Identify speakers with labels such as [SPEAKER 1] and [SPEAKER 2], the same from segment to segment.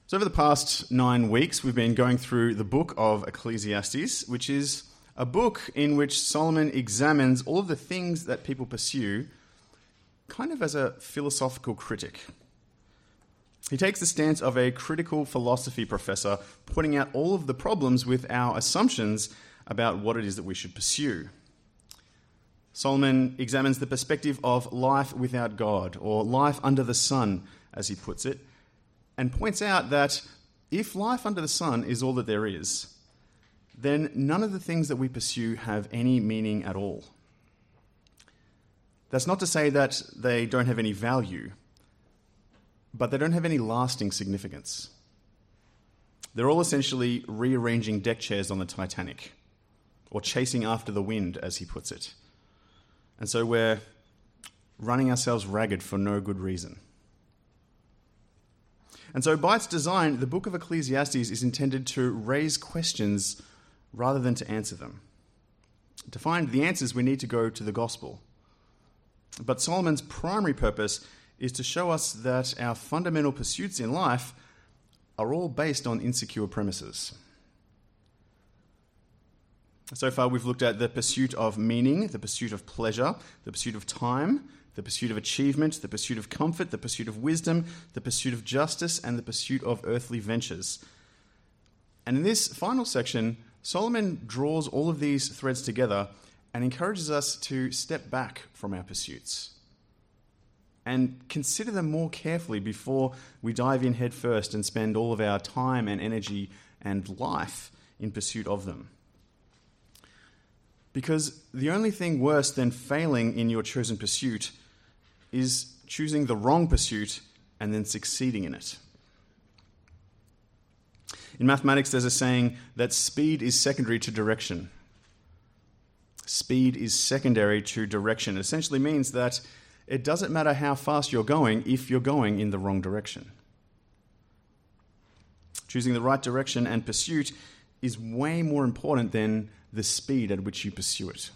[SPEAKER 1] So over the past 9 weeks, we've been going through the book of Ecclesiastes, which is a book in which Solomon examines all of the things that people pursue kind of as a philosophical critic. He takes the stance of a critical philosophy professor, pointing out all of the problems with our assumptions about what it is that we should pursue. Solomon examines the perspective of life without God, or life under the sun, as he puts it, and points out that if life under the sun is all that there is, then none of the things that we pursue have any meaning at all. That's not to say that they don't have any value, but they don't have any lasting significance. They're all essentially rearranging deck chairs on the Titanic, or chasing after the wind, as he puts it. And so we're running ourselves ragged for no good reason. And so by its design, the book of Ecclesiastes is intended to raise questions rather than to answer them. To find the answers, we need to go to the gospel. But Solomon's primary purpose is to show us that our fundamental pursuits in life are all based on insecure premises. So far, we've looked at the pursuit of meaning, the pursuit of pleasure, the pursuit of time, the pursuit of achievement, the pursuit of comfort, the pursuit of wisdom, the pursuit of justice, and the pursuit of earthly ventures. And in this final section, Solomon draws all of these threads together and encourages us to step back from our pursuits and consider them more carefully before we dive in head first and spend all of our time and energy and life in pursuit of them. Because the only thing worse than failing in your chosen pursuit is choosing the wrong pursuit and then succeeding in it. In mathematics, there's a saying that speed is secondary to direction. Speed is secondary to direction. It essentially means that it doesn't matter how fast you're going if you're going in the wrong direction. Choosing the right direction and pursuit is way more important than the speed at which you pursue it.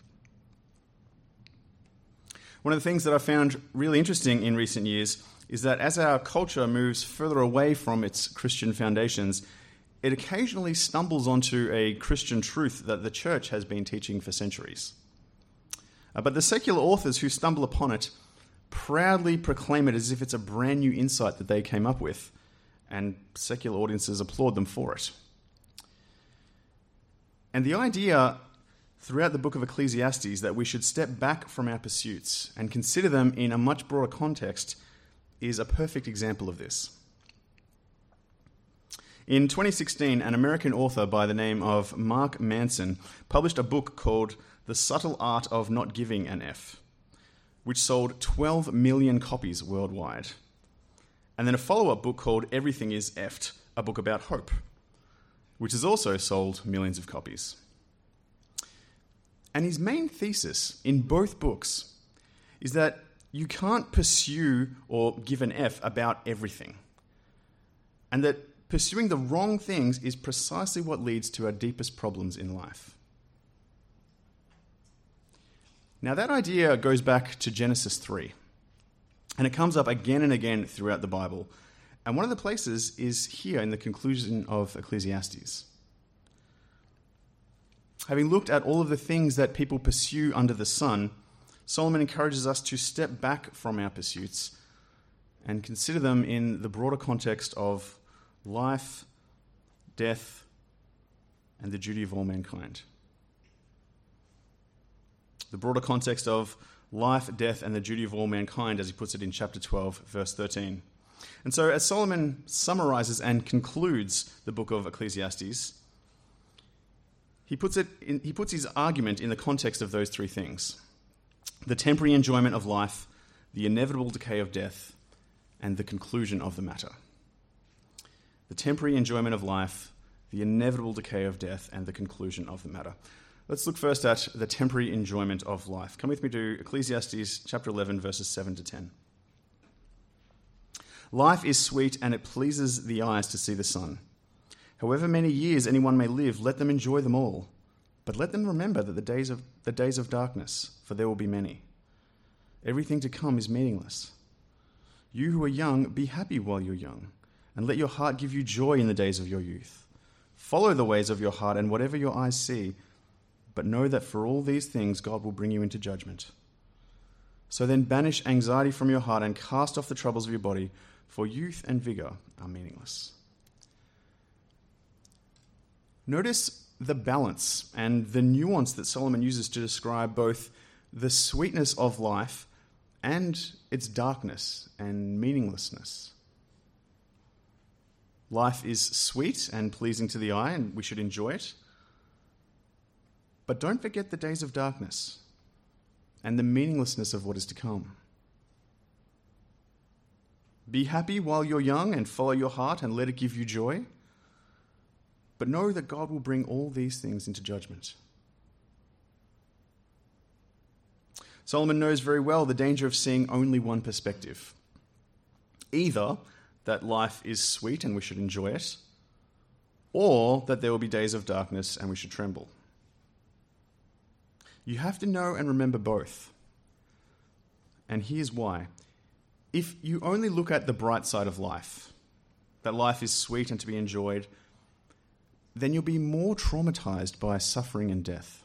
[SPEAKER 1] One of the things that I found really interesting in recent years is that as our culture moves further away from its Christian foundations, it occasionally stumbles onto a Christian truth that the church has been teaching for centuries. But the secular authors who stumble upon it proudly proclaim it as if it's a brand new insight that they came up with, and secular audiences applaud them for it. And the idea throughout the book of Ecclesiastes that we should step back from our pursuits and consider them in a much broader context is a perfect example of this. In 2016, an American author by the name of Mark Manson published a book called The Subtle Art of Not Giving an F, which sold 12 million copies worldwide. And then a follow-up book called Everything is F'd, a book about hope, which has also sold millions of copies. And his main thesis in both books is that you can't pursue or give an F about everything, and that pursuing the wrong things is precisely what leads to our deepest problems in life. Now, that idea goes back to Genesis 3, and it comes up again and again throughout the Bible. And one of the places is here in the conclusion of Ecclesiastes. Having looked at all of the things that people pursue under the sun, Solomon encourages us to step back from our pursuits and consider them in the broader context of life, death, and the duty of all mankind. The broader context of life, death, and the duty of all mankind, as he puts it in chapter 12, verse 13. And so as Solomon summarizes and concludes the book of Ecclesiastes, he puts his argument in the context of those three things: the temporary enjoyment of life, the inevitable decay of death, and the conclusion of the matter. The temporary enjoyment of life, the inevitable decay of death, and the conclusion of the matter. Let's look first at the temporary enjoyment of life. Come with me to Ecclesiastes chapter 11, verses 7 to 10. Life is sweet, and it pleases the eyes to see the sun. However many years anyone may live, let them enjoy them all. But let them remember that the days of darkness, for there will be many. Everything to come is meaningless. You who are young, be happy while you're young, and let your heart give you joy in the days of your youth. Follow the ways of your heart and whatever your eyes see, but know that for all these things God will bring you into judgment. So then banish anxiety from your heart and cast off the troubles of your body, for youth and vigor are meaningless. Notice the balance and the nuance that Solomon uses to describe both the sweetness of life and its darkness and meaninglessness. Life is sweet and pleasing to the eye, and we should enjoy it. But don't forget the days of darkness and the meaninglessness of what is to come. Be happy while you're young and follow your heart and let it give you joy. But know that God will bring all these things into judgment. Solomon knows very well the danger of seeing only one perspective. Either that life is sweet and we should enjoy it, or that there will be days of darkness and we should tremble. You have to know and remember both. And here's why. If you only look at the bright side of life, that life is sweet and to be enjoyed, then you'll be more traumatized by suffering and death.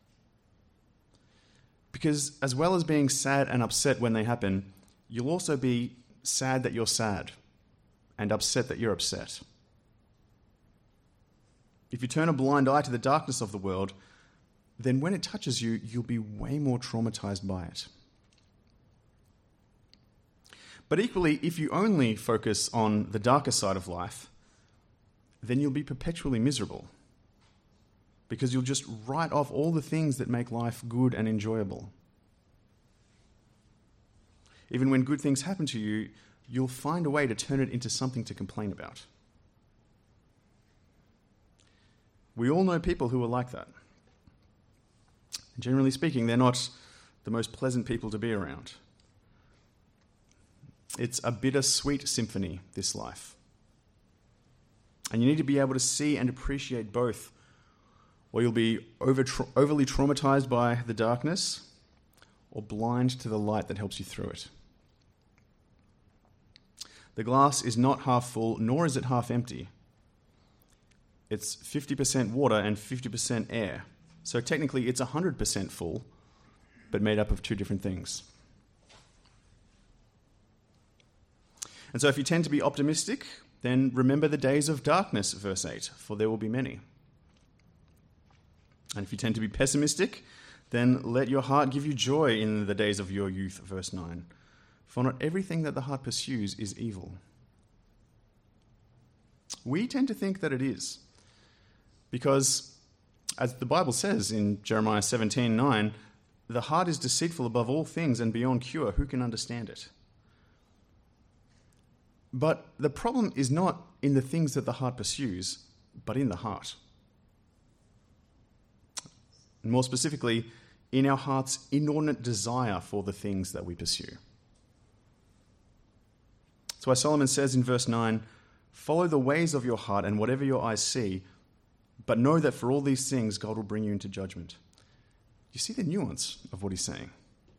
[SPEAKER 1] Because as well as being sad and upset when they happen, you'll also be sad that you're sad and upset that you're upset. If you turn a blind eye to the darkness of the world, then when it touches you, you'll be way more traumatized by it. But equally, if you only focus on the darker side of life, then you'll be perpetually miserable, because you'll just write off all the things that make life good and enjoyable. Even when good things happen to you, you'll find a way to turn it into something to complain about. We all know people who are like that. Generally speaking, they're not the most pleasant people to be around. It's a bittersweet symphony, this life. And you need to be able to see and appreciate both, or you'll be overly traumatized by the darkness, or blind to the light that helps you through it. The glass is not half full, nor is it half empty. It's 50% water and 50% air. So technically it's 100% full, but made up of two different things. And so if you tend to be optimistic, then remember the days of darkness, verse 8, for there will be many. And if you tend to be pessimistic, then let your heart give you joy in the days of your youth, verse 9. For not everything that the heart pursues is evil. We tend to think that it is, because as the Bible says in Jeremiah 17:9, the heart is deceitful above all things and beyond cure. Who can understand it? But the problem is not in the things that the heart pursues, but in the heart. And more specifically, in our heart's inordinate desire for the things that we pursue. That's why Solomon says in verse 9, follow the ways of your heart and whatever your eyes see, but know that for all these things God will bring you into judgment. You see the nuance of what he's saying?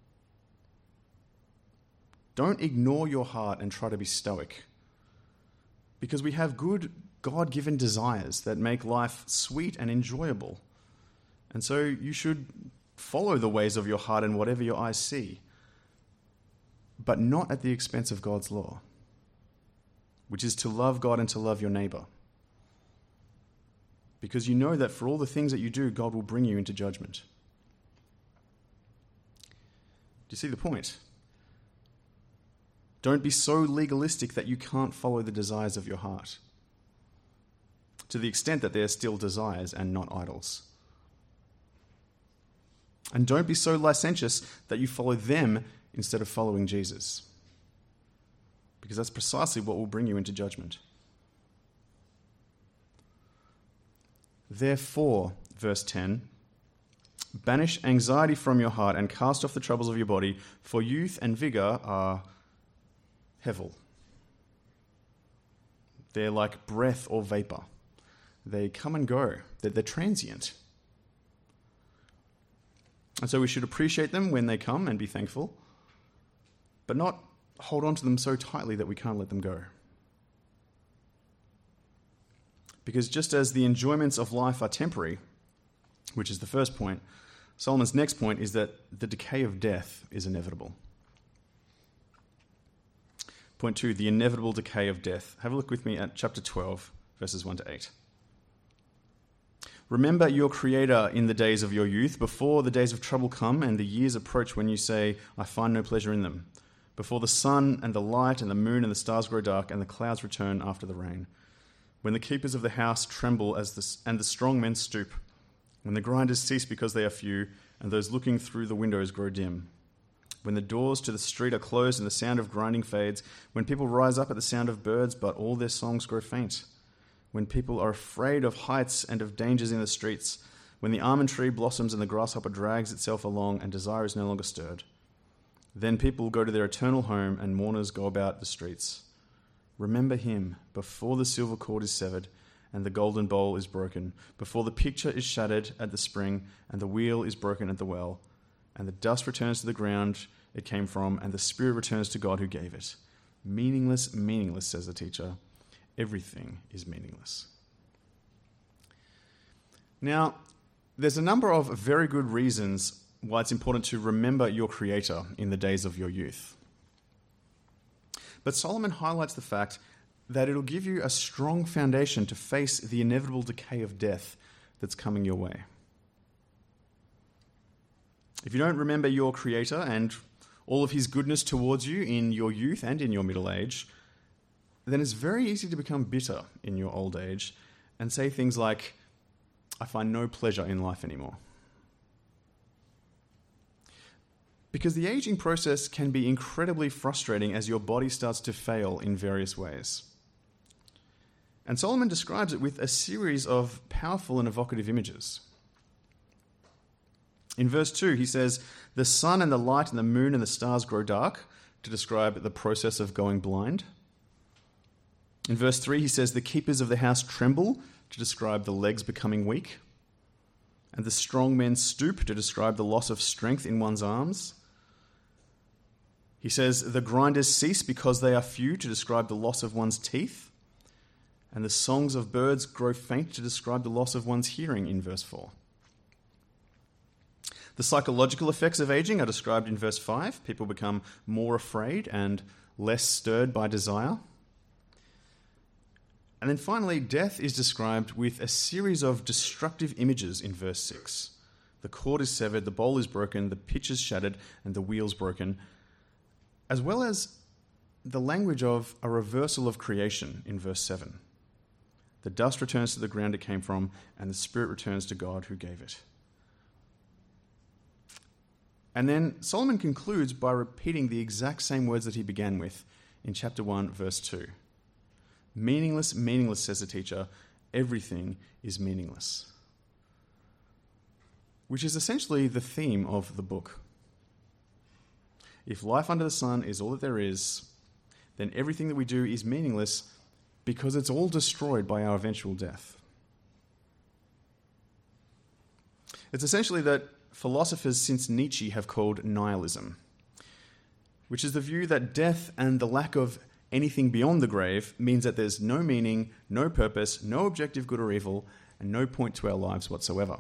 [SPEAKER 1] Don't ignore your heart and try to be stoic, because we have good God-given desires that make life sweet and enjoyable. And so you should follow the ways of your heart and whatever your eyes see, but not at the expense of God's law, which is to love God and to love your neighbor. Because you know that for all the things that you do, God will bring you into judgment. Do you see the point? Don't be so legalistic that you can't follow the desires of your heart, to the extent that they're still desires and not idols. And don't be so licentious that you follow them instead of following Jesus, because that's precisely what will bring you into judgment. Therefore, verse 10, banish anxiety from your heart and cast off the troubles of your body, for youth and vigor are hevel. They're like breath or vapor. They come and go. They're transient. And so we should appreciate them when they come and be thankful, but not hold on to them so tightly that we can't let them go. Because just as the enjoyments of life are temporary, which is the first point, Solomon's next point is that the decay of death is inevitable. Point 2, the inevitable decay of death. Have a look with me at chapter 12, verses 1 to 8. Remember your Creator in the days of your youth, before the days of trouble come and the years approach when you say, I find no pleasure in them. Before the sun and the light and the moon and the stars grow dark and the clouds return after the rain. When the keepers of the house tremble and the strong men stoop. When the grinders cease because they are few and those looking through the windows grow dim. When the doors to the street are closed and the sound of grinding fades. When people rise up at the sound of birds but all their songs grow faint. When people are afraid of heights and of dangers in the streets, when the almond tree blossoms and the grasshopper drags itself along and desire is no longer stirred, then people go to their eternal home and mourners go about the streets. Remember him before the silver cord is severed and the golden bowl is broken, before the picture is shattered at the spring and the wheel is broken at the well, and the dust returns to the ground it came from and the spirit returns to God who gave it. Meaningless, meaningless, says the teacher. Everything is meaningless. Now, there's a number of very good reasons why it's important to remember your Creator in the days of your youth. But Solomon highlights the fact that it'll give you a strong foundation to face the inevitable decay of death that's coming your way. If you don't remember your Creator and all of his goodness towards you in your youth and in your middle age, then it's very easy to become bitter in your old age and say things like, I find no pleasure in life anymore. Because the aging process can be incredibly frustrating as your body starts to fail in various ways. And Solomon describes it with a series of powerful and evocative images. In verse 2, he says, the sun and the light and the moon and the stars grow dark, to describe the process of going blind. In verse 3, he says, the keepers of the house tremble, to describe the legs becoming weak. And the strong men stoop, to describe the loss of strength in one's arms. He says, the grinders cease because they are few, to describe the loss of one's teeth. And the songs of birds grow faint, to describe the loss of one's hearing in verse 4. The psychological effects of aging are described in verse 5. People become more afraid and less stirred by desire. And then finally, death is described with a series of destructive images in verse 6. The cord is severed, the bowl is broken, the pitch is shattered, and the wheel's broken, as well as the language of a reversal of creation in verse 7. The dust returns to the ground it came from, and the spirit returns to God who gave it. And then Solomon concludes by repeating the exact same words that he began with in chapter 1, verse 2. Meaningless, meaningless, says the teacher. Everything is meaningless. Which is essentially the theme of the book. If life under the sun is all that there is, then everything that we do is meaningless because it's all destroyed by our eventual death. It's essentially that philosophers since Nietzsche have called nihilism, which is the view that death and the lack of anything beyond the grave means that there's no meaning, no purpose, no objective good or evil, and no point to our lives whatsoever.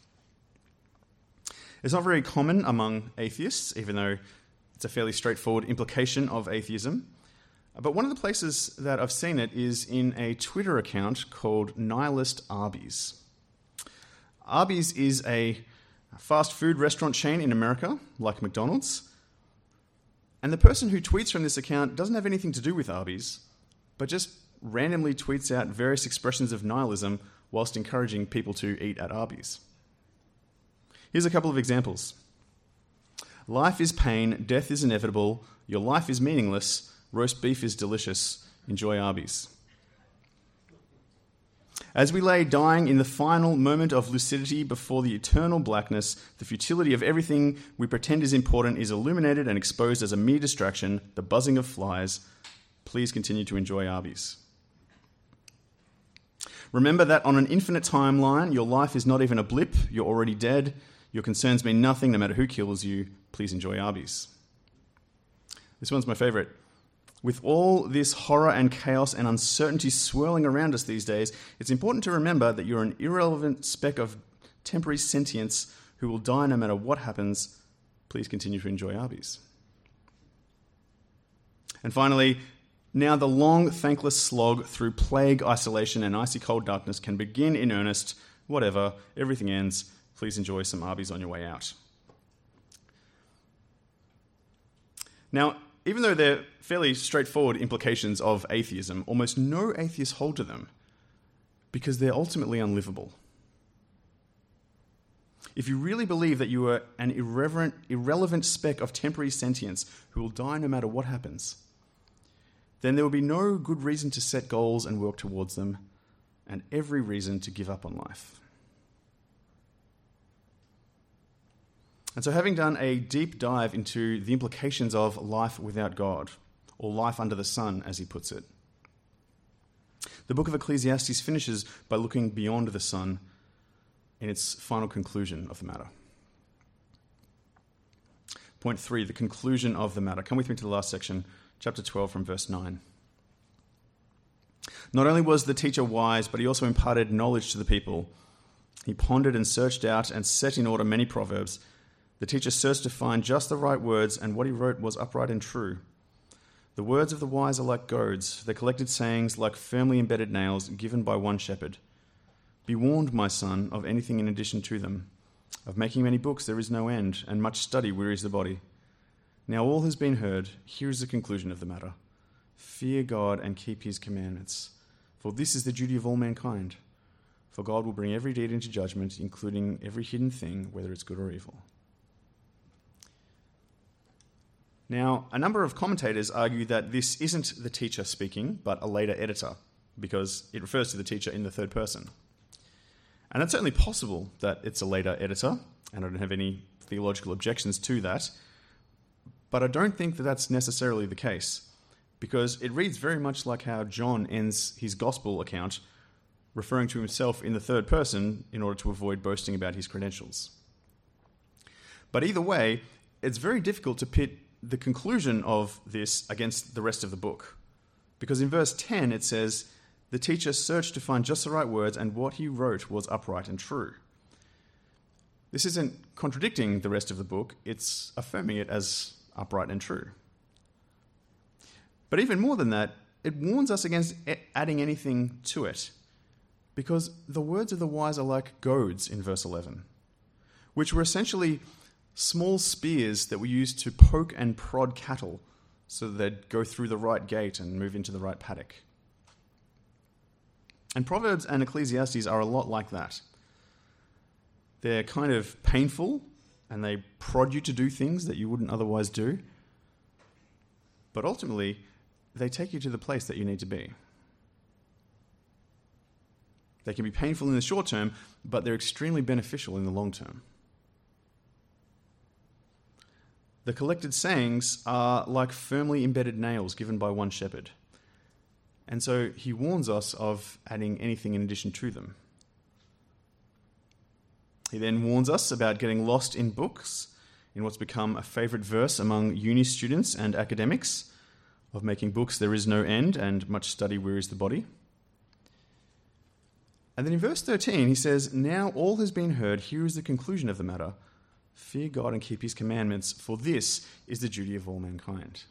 [SPEAKER 1] It's not very common among atheists, even though it's a fairly straightforward implication of atheism. But one of the places that I've seen it is in a Twitter account called Nihilist Arby's. Arby's is a fast food restaurant chain in America, like McDonald's. And the person who tweets from this account doesn't have anything to do with Arby's, but just randomly tweets out various expressions of nihilism whilst encouraging people to eat at Arby's. Here's a couple of examples. Life is pain, death is inevitable, your life is meaningless, roast beef is delicious, enjoy Arby's. As we lay dying in the final moment of lucidity before the eternal blackness, the futility of everything we pretend is important is illuminated and exposed as a mere distraction, the buzzing of flies. Please continue to enjoy Arby's. Remember that on an infinite timeline, your life is not even a blip, you're already dead, your concerns mean nothing no matter who kills you. Please enjoy Arby's. This one's my favorite. With all this horror and chaos and uncertainty swirling around us these days, it's important to remember that you're an irrelevant speck of temporary sentience who will die no matter what happens. Please continue to enjoy Arby's. And finally, now the long, thankless slog through plague, isolation, and icy cold darkness can begin in earnest. Whatever, everything ends. Please enjoy some Arby's on your way out. Now, even though they're fairly straightforward implications of atheism, almost no atheists hold to them because they're ultimately unlivable. If you really believe that you are an irrelevant speck of temporary sentience who will die no matter what happens, then there will be no good reason to set goals and work towards them, and every reason to give up on life. And so, having done a deep dive into the implications of life without God, or life under the sun, as he puts it, the book of Ecclesiastes finishes by looking beyond the sun in its final conclusion of the matter. Point 3, the conclusion of the matter. Come with me to the last section, chapter 12 from verse 9. Not only was the teacher wise, but he also imparted knowledge to the people. He pondered and searched out and set in order many proverbs. The teacher searched to find just the right words, and what he wrote was upright and true. The words of the wise are like goads, the collected sayings like firmly embedded nails given by one shepherd. Be warned, my son, of anything in addition to them. Of making many books there is no end, and much study wearies the body. Now all has been heard. Here is the conclusion of the matter. Fear God and keep his commandments, for this is the duty of all mankind. For God will bring every deed into judgment, including every hidden thing, whether it's good or evil. Now, a number of commentators argue that this isn't the teacher speaking, but a later editor, because it refers to the teacher in the third person. And it's certainly possible that it's a later editor, and I don't have any theological objections to that, but I don't think that that's necessarily the case, because it reads very much like how John ends his gospel account, referring to himself in the third person in order to avoid boasting about his credentials. But either way, it's very difficult to pit the conclusion of this against the rest of the book. Because in verse 10 it says, the teacher searched to find just the right words, and what he wrote was upright and true. This isn't contradicting the rest of the book, it's affirming it as upright and true. But even more than that, it warns us against adding anything to it. Because the words of the wise are like goads in verse 11, which were essentially small spears that were used to poke and prod cattle so that they'd go through the right gate and move into the right paddock. And Proverbs and Ecclesiastes are a lot like that. They're kind of painful and they prod you to do things that you wouldn't otherwise do. But ultimately, they take you to the place that you need to be. They can be painful in the short term, but they're extremely beneficial in the long term. The collected sayings are like firmly embedded nails given by one shepherd. And so he warns us of adding anything in addition to them. He then warns us about getting lost in books, in what's become a favourite verse among uni students and academics, of making books there is no end and much study wearies the body. And then in verse 13 he says, now all has been heard, here is the conclusion of the matter. Fear God and keep his commandments, for this is the duty of all mankind.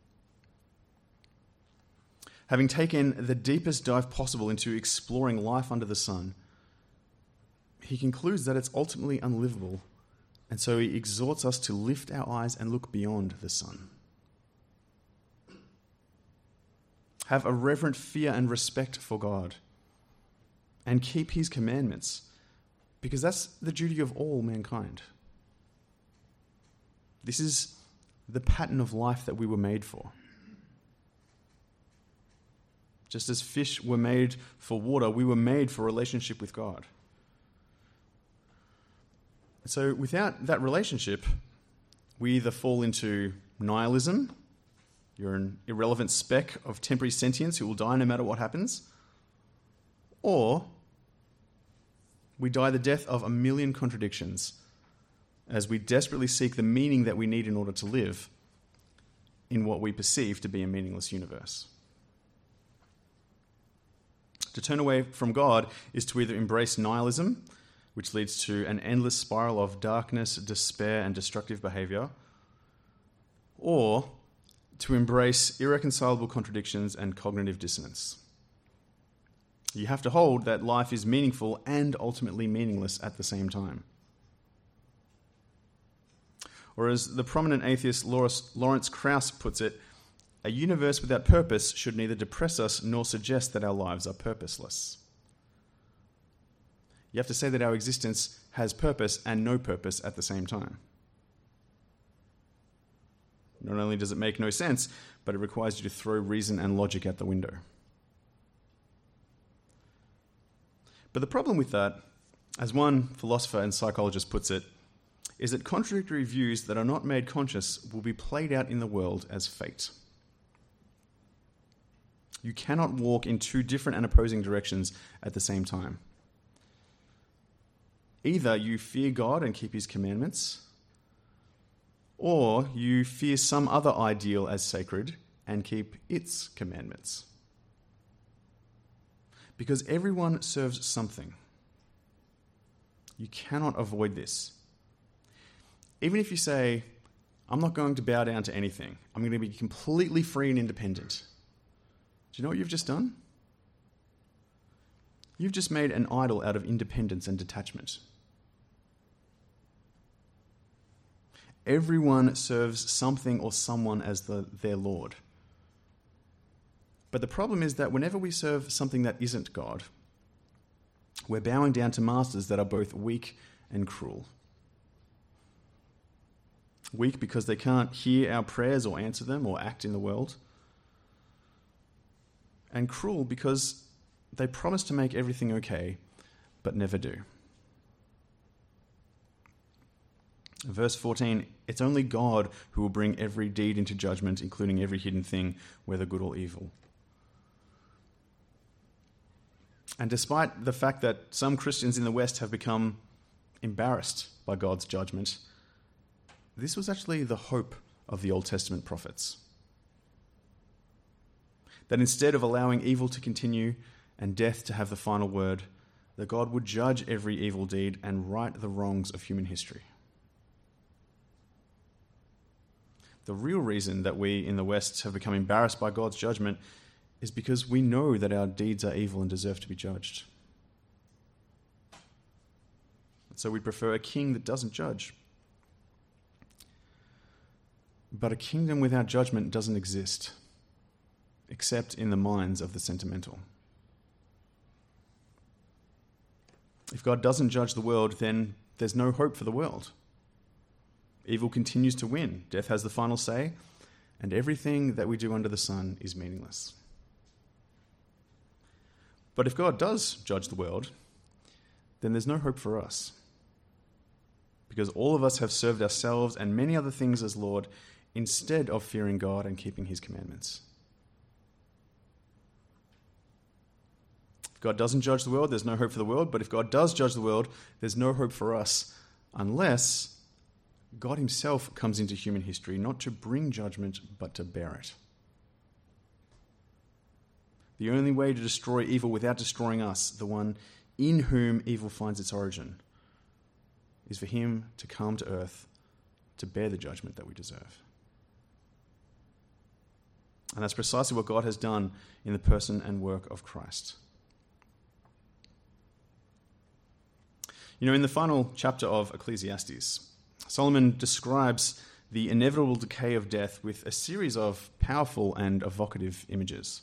[SPEAKER 1] Having taken the deepest dive possible into exploring life under the sun, he concludes that it's ultimately unlivable, and so he exhorts us to lift our eyes and look beyond the sun. Have a reverent fear and respect for God, and keep his commandments, because that's the duty of all mankind. This is the pattern of life that we were made for. Just as fish were made for water, we were made for a relationship with God. So without that relationship, we either fall into nihilism, you're an irrelevant speck of temporary sentience who will die no matter what happens, or we die the death of a million contradictions as we desperately seek the meaning that we need in order to live, in what we perceive to be a meaningless universe. To turn away from God is to either embrace nihilism, which leads to an endless spiral of darkness, despair, and destructive behavior, or to embrace irreconcilable contradictions and cognitive dissonance. You have to hold that life is meaningful and ultimately meaningless at the same time. Or as the prominent atheist Lawrence Krauss puts it, a universe without purpose should neither depress us nor suggest that our lives are purposeless. You have to say that our existence has purpose and no purpose at the same time. Not only does it make no sense, but it requires you to throw reason and logic out the window. But the problem with that, as one philosopher and psychologist puts it, is that contradictory views that are not made conscious will be played out in the world as fate. You cannot walk in two different and opposing directions at the same time. Either you fear God and keep his commandments, or you fear some other ideal as sacred and keep its commandments. Because everyone serves something. You cannot avoid this. Even if you say, I'm not going to bow down to anything, I'm going to be completely free and independent. Do you know what you've just done? You've just made an idol out of independence and detachment. Everyone serves something or someone as their Lord. But the problem is that whenever we serve something that isn't God, we're bowing down to masters that are both weak and cruel. Weak because they can't hear our prayers or answer them or act in the world. And cruel because they promise to make everything okay, but never do. Verse 14, it's only God who will bring every deed into judgment, including every hidden thing, whether good or evil. And despite the fact that some Christians in the West have become embarrassed by God's judgment, this was actually the hope of the Old Testament prophets. That instead of allowing evil to continue and death to have the final word, that God would judge every evil deed and right the wrongs of human history. The real reason that we in the West have become embarrassed by God's judgment is because we know that our deeds are evil and deserve to be judged. So we prefer a king that doesn't judge. But a kingdom without judgment doesn't exist, except in the minds of the sentimental. If God doesn't judge the world, then there's no hope for the world. Evil continues to win. Death has the final say, and everything that we do under the sun is meaningless. But if God does judge the world, then there's no hope for us. Because all of us have served ourselves and many other things as Lord instead of fearing God and keeping his commandments. If God doesn't judge the world, there's no hope for the world. But if God does judge the world, there's no hope for us unless God himself comes into human history, not to bring judgment, but to bear it. The only way to destroy evil without destroying us, the one in whom evil finds its origin, is for him to come to earth to bear the judgment that we deserve. And that's precisely what God has done in the person and work of Christ. You know, in the final chapter of Ecclesiastes, Solomon describes the inevitable decay of death with a series of powerful and evocative images.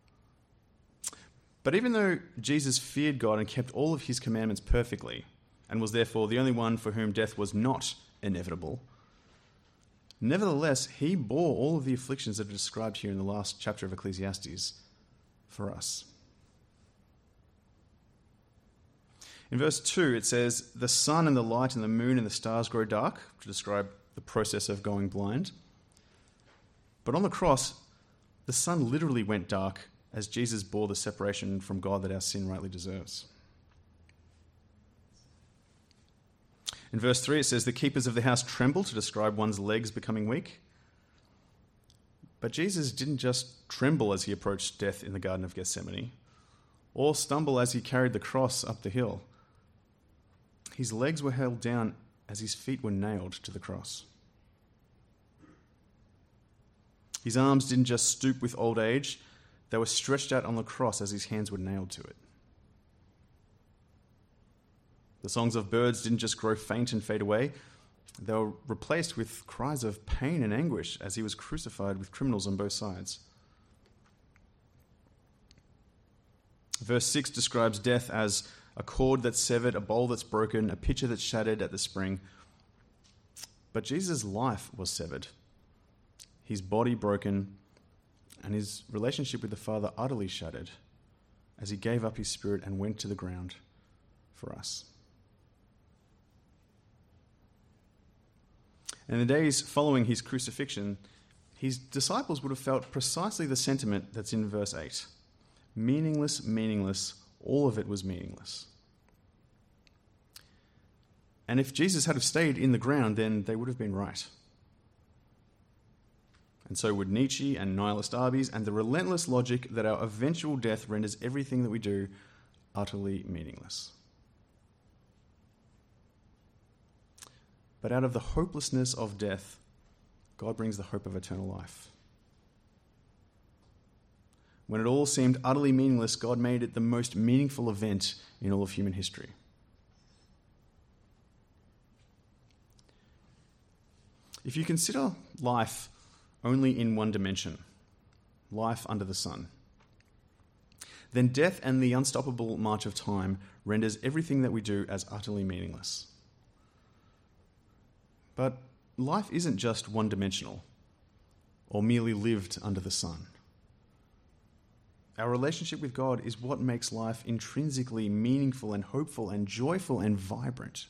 [SPEAKER 1] But even though Jesus feared God and kept all of his commandments perfectly, and was therefore the only one for whom death was not inevitable, nevertheless, he bore all of the afflictions that are described here in the last chapter of Ecclesiastes for us. In verse 2, it says, the sun and the light and the moon and the stars grow dark, to describe the process of going blind. But on the cross, the sun literally went dark as Jesus bore the separation from God that our sin rightly deserves. In verse 3, it says, the keepers of the house tremble, to describe one's legs becoming weak. But Jesus didn't just tremble as he approached death in the Garden of Gethsemane, or stumble as he carried the cross up the hill. His legs were held down as his feet were nailed to the cross. His arms didn't just stoop with old age, they were stretched out on the cross as his hands were nailed to it. The songs of birds didn't just grow faint and fade away, they were replaced with cries of pain and anguish as he was crucified with criminals on both sides. Verse 6 describes death as a cord that's severed, a bowl that's broken, a pitcher that's shattered at the spring. But Jesus' life was severed, his body broken, and his relationship with the Father utterly shattered as he gave up his spirit and went to the ground for us. In the days following his crucifixion, his disciples would have felt precisely the sentiment that's in verse 8. Meaningless, meaningless, all of it was meaningless. And if Jesus had have stayed in the ground, then they would have been right. And so would Nietzsche and nihilist Arbies, and the relentless logic that our eventual death renders everything that we do utterly meaningless. But out of the hopelessness of death, God brings the hope of eternal life. When it all seemed utterly meaningless, God made it the most meaningful event in all of human history. If you consider life only in one dimension, life under the sun, then death and the unstoppable march of time renders everything that we do as utterly meaningless. But life isn't just one-dimensional or merely lived under the sun. Our relationship with God is what makes life intrinsically meaningful and hopeful and joyful and vibrant.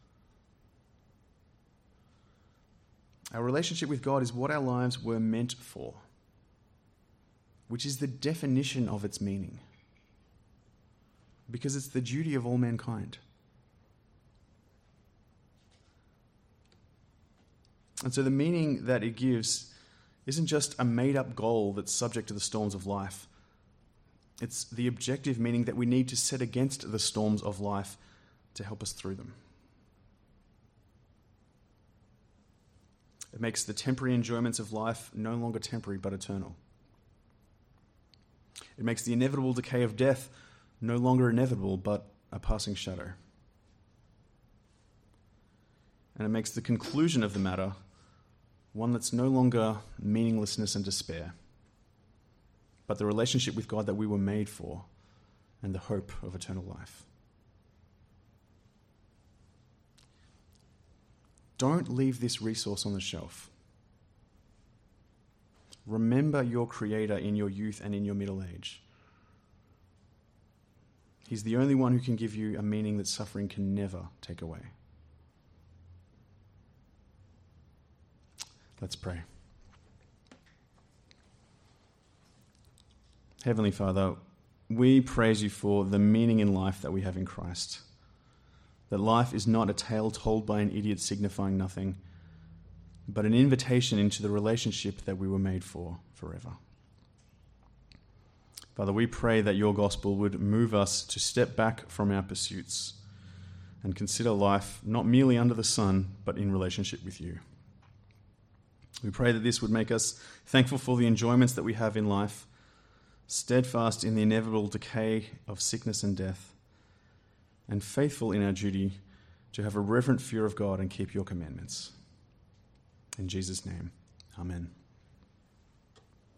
[SPEAKER 1] Our relationship with God is what our lives were meant for, which is the definition of its meaning, because it's the duty of all mankind. And so the meaning that it gives isn't just a made-up goal that's subject to the storms of life. It's the objective meaning that we need to set against the storms of life to help us through them. It makes the temporary enjoyments of life no longer temporary but eternal. It makes the inevitable decay of death no longer inevitable but a passing shadow. And it makes the conclusion of the matter one that's no longer meaninglessness and despair, but the relationship with God that we were made for and the hope of eternal life. Don't leave this resource on the shelf. Remember your Creator in your youth and in your middle age. He's the only one who can give you a meaning that suffering can never take away. Let's pray. Heavenly Father, we praise you for the meaning in life that we have in Christ. That life is not a tale told by an idiot signifying nothing, but an invitation into the relationship that we were made for forever. Father, we pray that your gospel would move us to step back from our pursuits and consider life not merely under the sun, but in relationship with you. We pray that this would make us thankful for the enjoyments that we have in life, steadfast in the inevitable decay of sickness and death, and faithful in our duty to have a reverent fear of God and keep your commandments. In Jesus' name, amen.